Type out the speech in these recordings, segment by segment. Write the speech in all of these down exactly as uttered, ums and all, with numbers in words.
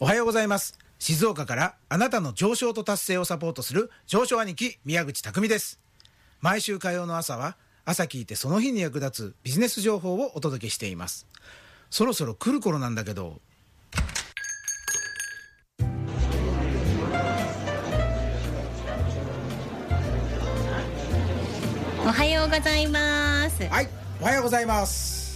おはようございます。静岡からあなたの上昇と達成をサポートする上昇兄貴宮口匠です。毎週火曜の朝は朝聞いてその日に役立つビジネス情報をお届けしています。そろそろ来る頃なんだけど、 おはようございます。 はい、おはようございます。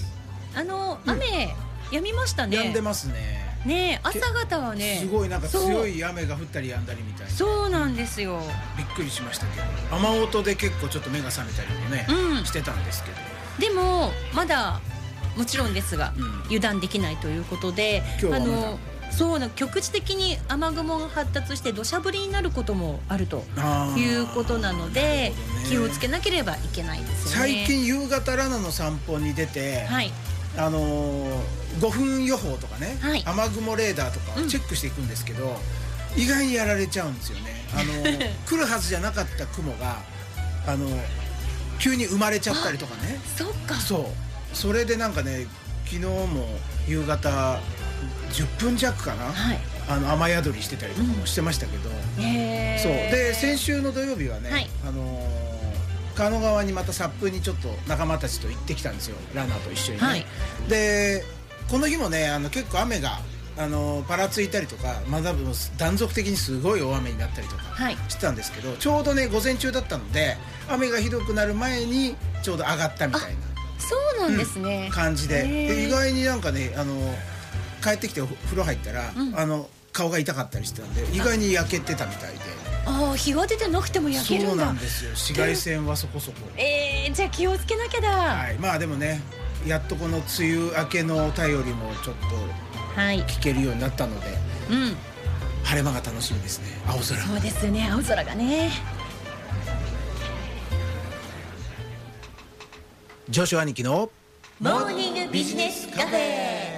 あの、うん、雨止みましたね。 止んでますね。 ねえ、朝方はね、 すごいなんか強い雨が降ったり止んだりみたいな。 そうなんですよ。 びっくりしましたけど、雨音で結構ちょっと目が覚めたりもね、うん、してたんですけど、 でもまだもちろんですが、うん、油断できないということで、今日はまだあのそうな局地的に雨雲が発達して土砂降りになることもあるということなので、ね、気をつけなければいけないですよね。 最近夕方ラナの散歩に出て、はい、あのーごふん予報とかね、はい、雨雲レーダーとかをチェックしていくんですけど、うん、意外にやられちゃうんですよね。あの来るはずじゃなかった雲があの急に生まれちゃったりとかね。 そっか。 そうそれでなんかね、昨日も夕方じゅっぷん弱かな、はい、あの雨宿りしてたりとかもしてましたけど、うん、へそうで先週の土曜日はね、はい、あの川野川にまたサップにちょっと仲間たちと行ってきたんですよ、ランナーと一緒にね、はい、でこの日もね、あの結構雨があのパラついたりとか、まだ断続的にすごい大雨になったりとかしてたんですけど、はい、ちょうどね午前中だったので雨がひどくなる前にちょうど上がったみたいな、 そうなんですね、 うん、感じ で, で意外になんかね、あの帰ってきてお風呂入ったら、うん、あの顔が痛かったりしてたんで、意外に焼けてたみたいで。 ああ、日が出てなくても焼けるんだ。 そうなんですよ、紫外線はそこそこ。 えー、じゃあ気をつけなきゃだ。 はい、まあでもね、やっとこの梅雨明けのお便りもちょっと聞けるようになったので、はい、うん、晴れ間が楽しみですね。青空。 そうですよね、青空がね。 上昇兄貴のモーニングビジネスカフェ。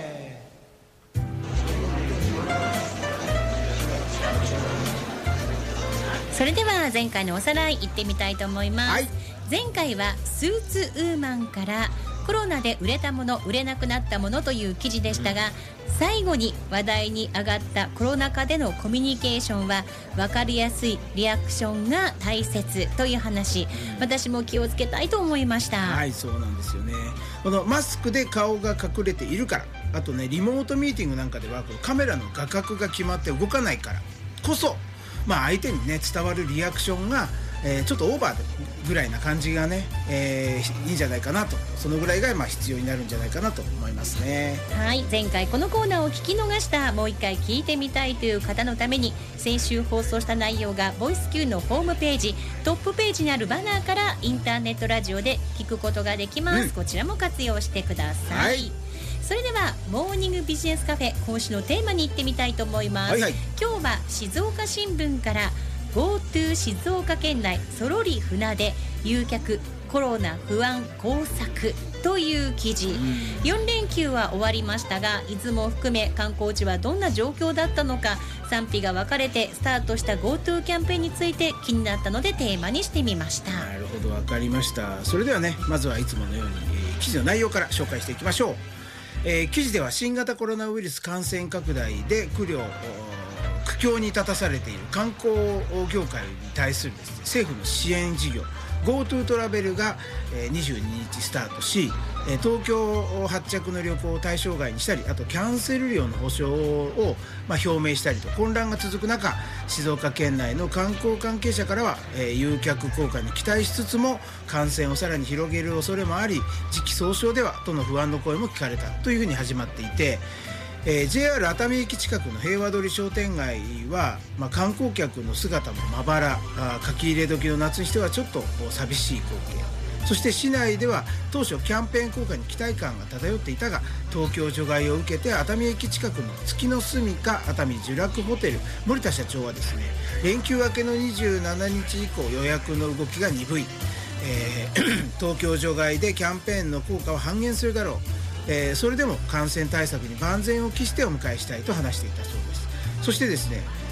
それでは前回のおさらい行ってみたいと思います、はい、前回はスーツウーマンからコロナで売れたもの売れなくなったものという記事でしたが、うん、最後に話題に上がったコロナ禍でのコミュニケーションは分かりやすいリアクションが大切という話、うん、私も気をつけたいと思いました。 はい、そうなんですよね。このマスクで顔が隠れているから、あとねリモートミーティングなんかではこのカメラの画角が決まって動かないからこそ、まあ、相手にね伝わるリアクションが、えー、ちょっとオーバーぐらいな感じがね、えー、いいんじゃないかなと、そのぐらいがまあ必要になるんじゃないかなと思いますね。 はい、前回このコーナーを聞き逃した、もう一回聞いてみたいという方のために、先週放送した内容がボイス Q のホームページトップページにあるバナーからインターネットラジオで聞くことができます、うん、こちらも活用してください、はい。それではモーニングビジネスカフェ、今週のテーマに行ってみたいと思います、はいはい、今日は静岡新聞から GoTo 静岡県内そろり船出誘客コロナ不安工作という記事、うん、よん連休は終わりましたが、出雲を含め観光地はどんな状況だったのか、賛否が分かれてスタートした GoTo キャンペーンについて気になったのでテーマにしてみました。 なるほど、分かりました。それではね、まずはいつものように、えー、記事の内容から紹介していきましょう。えー、記事では新型コロナウイルス感染拡大で苦慮苦境に立たされている観光業界に対するですね、政府の支援事業 GoTo トラベルが、えー、にじゅうににちスタートし、えー、東京発着の旅行を対象外にしたり、あとキャンセル料の保証を、まあ、表明したりと混乱が続く中、静岡県内の観光関係者からは、えー、誘客効果に期待しつつも感染をさらに広げる恐れもあり、時期尚早ではとの不安の声も聞かれたというふうに始まっていて、えー、ジェイアール 熱海駅近くの平和通り商店街は、まあ、観光客の姿もまばら、あ書き入れ時の夏にしてはちょっと寂しい光景。そして市内では当初キャンペーン効果に期待感が漂っていたが、東京除外を受けて熱海駅近くの月の住みか熱海呪楽ホテル森田社長はですね、連休明けのにじゅうしちにち以降予約の動きが鈍い、えー、東京除外でキャンペーンの効果は半減するだろう、えー、それでも感染対策に万全を期してお迎えしたいと話していたそうです。そしてですね、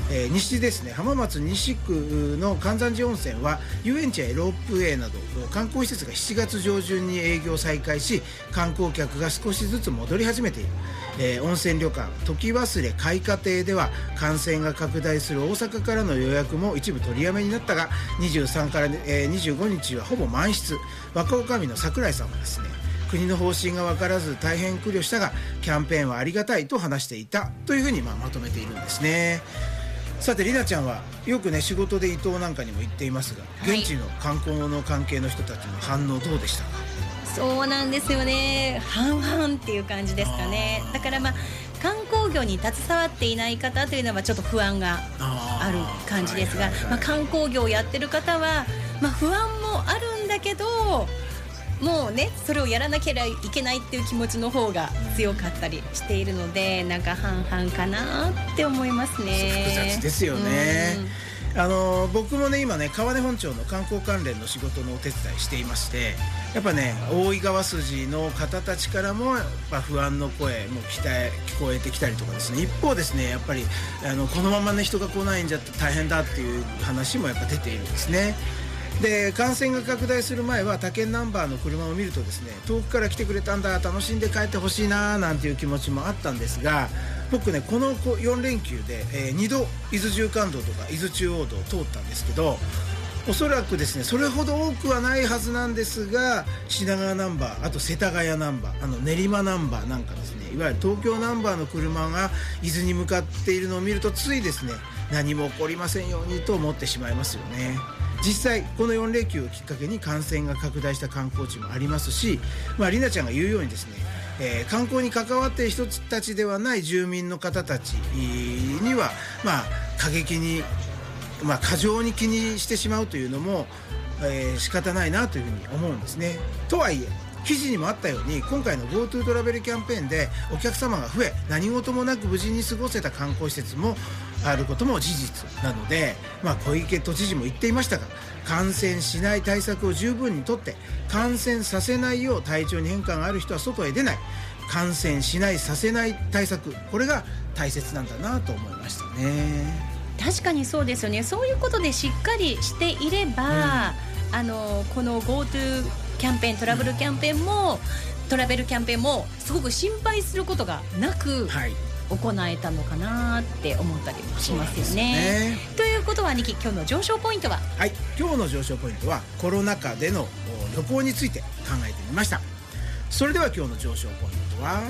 えー、西ですね、浜松西区の関山寺温泉は遊園地やロープウェイなど観光施設がしちがつ上旬に営業再開し、観光客が少しずつ戻り始めている。えー、温泉旅館時忘れ開花亭では感染が拡大する大阪からの予約も一部取りやめになったが、にじゅうさんから、えー、にじゅうごにちはほぼ満室。若女将の櫻井さんはですね、国の方針が分からず大変苦慮したがキャンペーンはありがたいと話していたというふうにまあまとめているんですね。さて、りなちゃんはよくね仕事で伊東なんかにも行っていますが、現地の観光の関係の人たちの反応どうでしたか？ そうなんですよね、半々っていう感じですかね。だからまあ観光業に携わっていない方というのはちょっと不安がある感じですが、はいはいはい、まあ、観光業をやってる方は、まあ、不安もあるんだけど、もうねそれをやらなければいけないっていう気持ちの方が強かったりしているので、なんか半々かなって思いますね。 複雑ですよね。あの僕もね今ね川根本町の観光関連の仕事のお手伝いしていまして、やっぱね大井川筋の方たちからもやっぱ不安の声も期待聞こえてきたりとかですね、一方ですねやっぱりあのこのままね人が来ないんじゃ大変だっていう話もやっぱ出ているんですね。で、感染が拡大する前は他県ナンバーの車を見るとですね、遠くから来てくれたんだ、楽しんで帰ってほしいななんていう気持ちもあったんですが、僕ねこのよんれんきゅうで、えー、にど伊豆縦貫道とか伊豆中央道を通ったんですけど、おそらくですねそれほど多くはないはずなんですが、品川ナンバー、あと世田谷ナンバー、あの練馬ナンバーなんかですね、いわゆる東京ナンバーの車が伊豆に向かっているのを見ると、ついですね何も起こりませんようにと思ってしまいますよね。実際このよんれんきゅうをきっかけに感染が拡大した観光地もありますし、まあ、りなちゃんが言うようにですね、えー、観光に関わっている人たちではない住民の方たちには、まあ、過激に、まあ、過剰に気にしてしまうというのも、えー、仕方ないなというふうに思うんですね。とはいえ記事にもあったように、今回の GoTo トラベルキャンペーンでお客様が増え、何事もなく無事に過ごせた観光施設もあることも事実なので、まあ、小池都知事も言っていましたが、感染しない対策を十分にとって、感染させないよう体調に変化がある人は外へ出ない、感染しないさせない対策、これが大切なんだなと思いましたね。 確かにそうですよね。そういうことでしっかりしていれば、うん、あのこの GoTo キャンペーン、トラベルキャンペーンも、うん、トラベルキャンペーンもすごく心配することがなく、はい、行えたのかなって思ったりもしますよ ね, ねということは、ニキ、今日の上昇ポイントは？ はい、今日の上昇ポイントはコロナ禍での旅行について考えてみました。それでは今日の上昇ポイントは、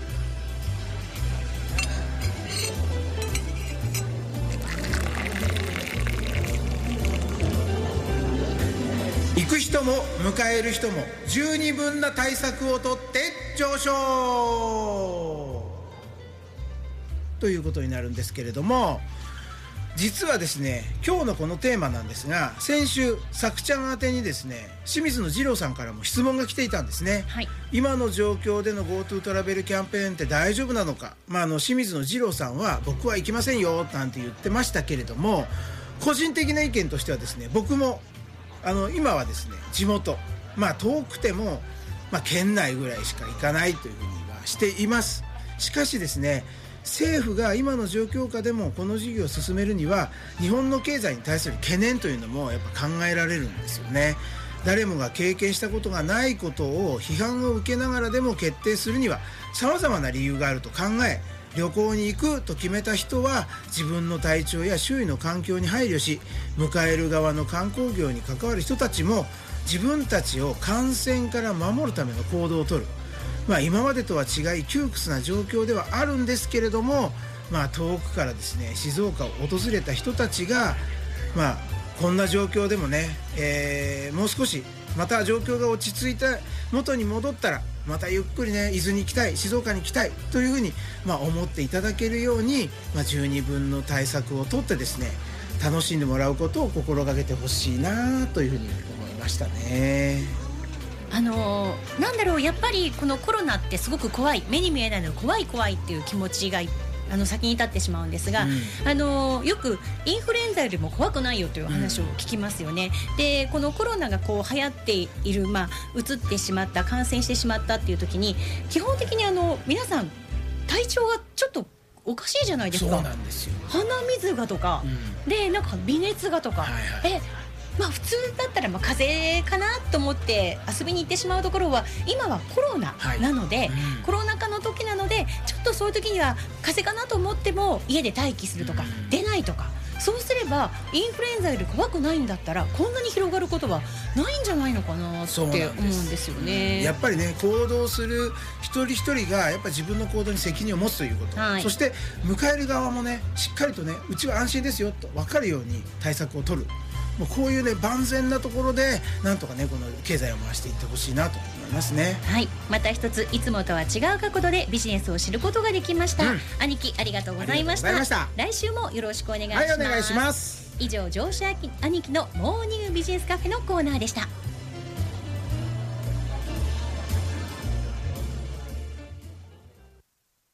行く人も迎える人も十二分な対策をとって上昇ということになるんですけれども、実はですね今日のこのテーマなんですが、先週さくちゃん宛てにですね清水の二郎さんからも質問が来ていたんですね、はい、今の状況での GoTo トラベルキャンペーンって大丈夫なのか、まあ、あの清水の二郎さんは僕は行きませんよなんて言ってましたけれども、個人的な意見としてはですね、僕もあの今はですね地元、まあ遠くても、まあ、県内ぐらいしか行かないというふうにはしています。しかしですね、政府が今の状況下でもこの事業を進めるには、日本の経済に対する懸念というのもやっぱ考えられるんですよね。誰もが経験したことがないことを批判を受けながらでも決定するには様々な理由があると考え、旅行に行くと決めた人は自分の体調や周囲の環境に配慮し、迎える側の観光業に関わる人たちも自分たちを感染から守るための行動をとる、まあ、今までとは違い窮屈な状況ではあるんですけれども、まあ、遠くからですね静岡を訪れた人たちが、まあ、こんな状況でもね、えー、もう少しまた状況が落ち着いた元に戻ったらまたゆっくりね伊豆に行きたい、静岡に行きたいというふうに、まあ、思っていただけるように、まあ、十二分の対策をとってですね楽しんでもらうことを心がけてほしいなというふうに思いましたね。 あのー、なんだろう、やっぱりこのコロナってすごく怖い、目に見えないの怖い怖いっていう気持ちがあの先に立ってしまうんですが、うん、あのよくインフルエンザよりも怖くないよという話を聞きますよね、うん、でこのコロナがこう流行っている、まあ、移ってしまった、感染してしまったっていう時に基本的にあの皆さん体調がちょっとおかしいじゃないですか。 そうなんですよ。 鼻水がとか、うん、でなんか微熱がとか、はいはい、えまあ普通だったらまあ風邪かなと思って遊びに行ってしまうところは今はコロナなので、はい、うん、コロナ禍の時なのでちょっとそういう時には風邪かなと思っても家で待機するとか、うん、出ないとか、そうすればインフルエンザより怖くないんだったらこんなに広がることはないんじゃないのかなって思うんですよね。 やっぱりね、行動する一人一人がやっぱり自分の行動に責任を持つということ、はい、そして迎える側もねしっかりとね、うちは安心ですよと分かるように対策を取る。もうこういうね万全なところでなんとかねこの経済を回していってほしいなと思いますね。 はい、また一ついつもとは違う角度でビジネスを知ることができました、うん、兄貴ありがとうございました。来週もよろしくお願いします。 はい、お願いします。 以上、上司兄貴のモーニングビジネスカフェのコーナーでした。